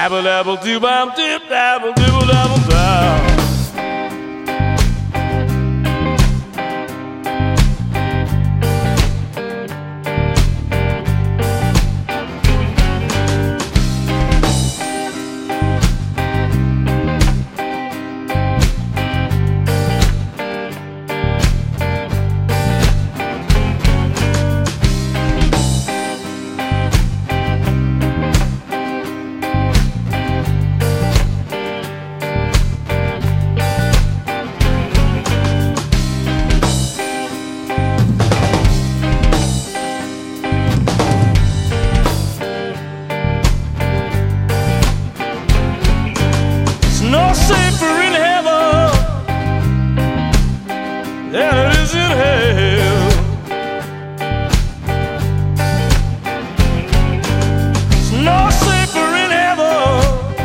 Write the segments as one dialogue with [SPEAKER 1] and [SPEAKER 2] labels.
[SPEAKER 1] Rabble dabble doo bam dip dabble dibble dabble down. Safer in heaven than it is in hell. It's no safer in heaven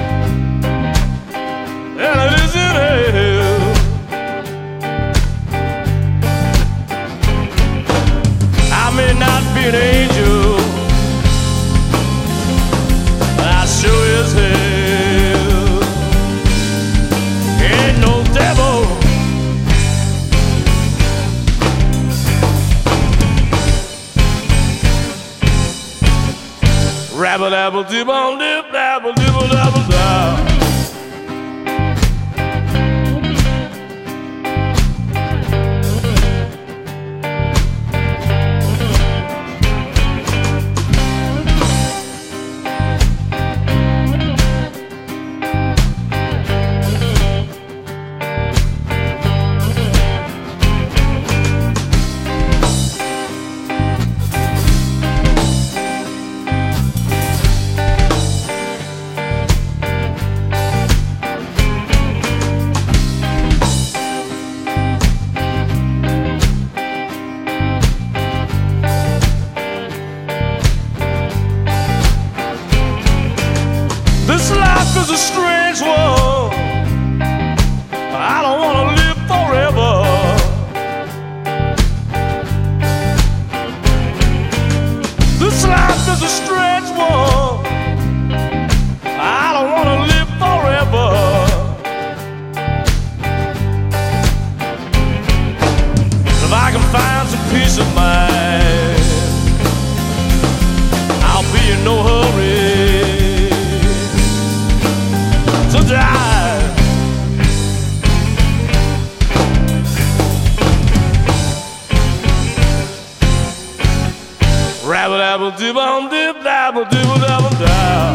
[SPEAKER 1] than it is in hell. I may not be an angel, but I sure as hell rabble dabble dip on dip dabble dibble dabble down. This life is a strange one. I don't want to live forever. This life is a strange one. I don't want to live forever. If I can find some peace of mind, I'll be in no hurry to die. Rabble dabble dip on dip dabble dibble dabble down.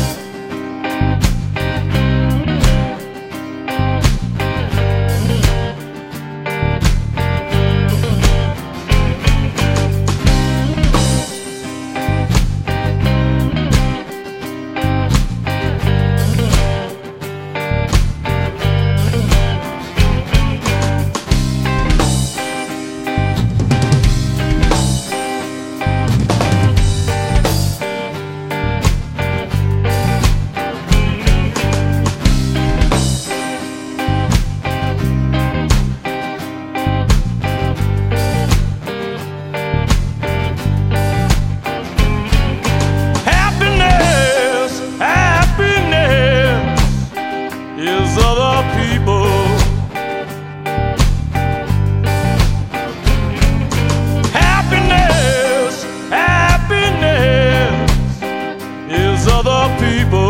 [SPEAKER 1] Other people,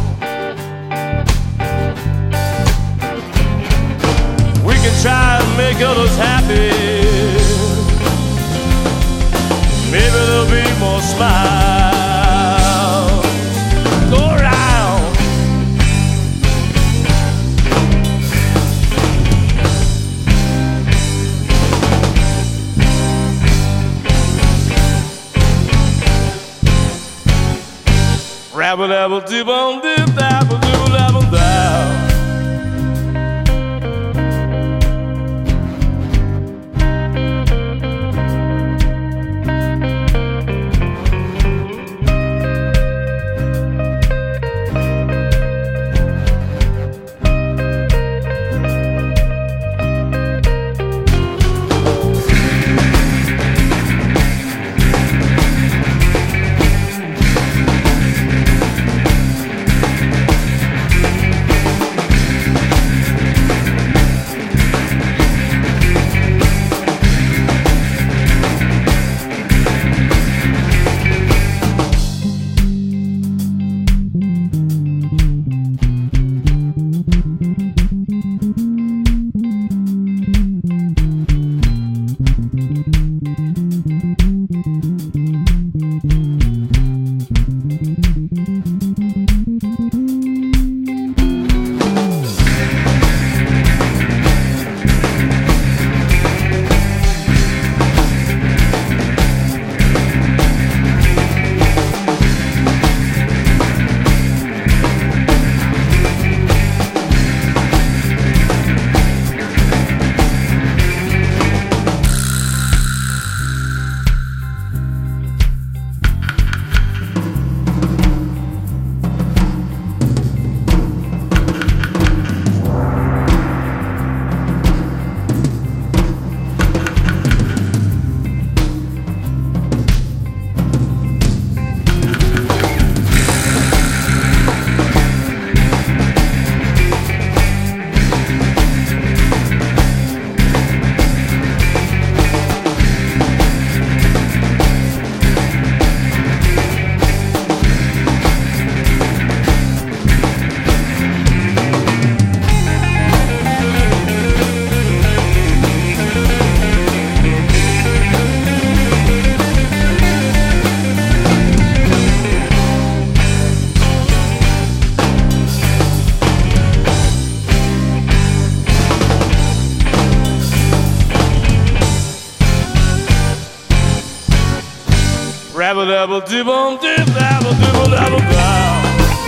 [SPEAKER 1] we can try and make others happy. Maybe there'll be more smiles go around. Rabble dabble dip on dip dabble dibble dabble down. Rabble dabble dibble dib dabble dibble dabble down.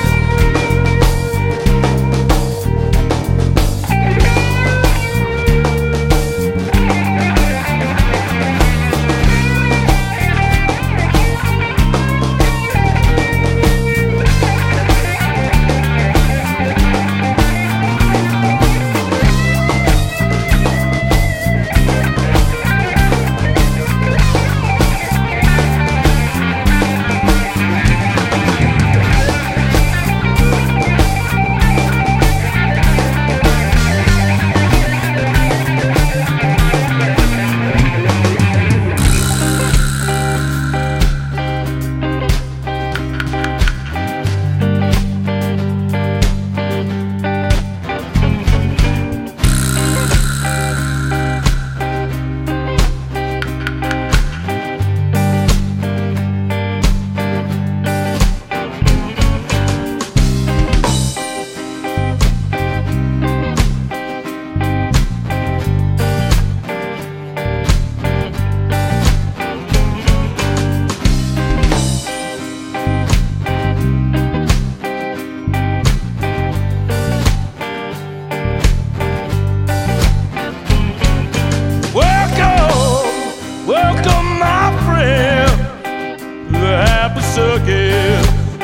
[SPEAKER 1] Welcome, my friend, to the happy circus.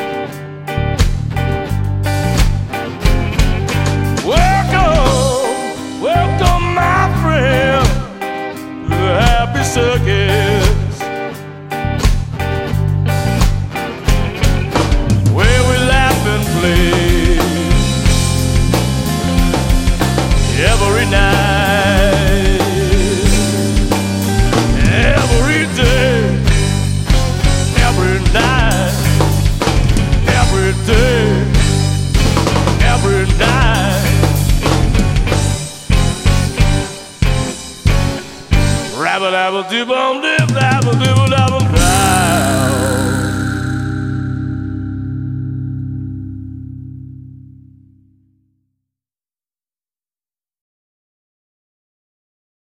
[SPEAKER 1] Welcome, my friend, to the happy circus, where we laugh and play every night. Rabble dabble dibble dib dabble dibble dabble.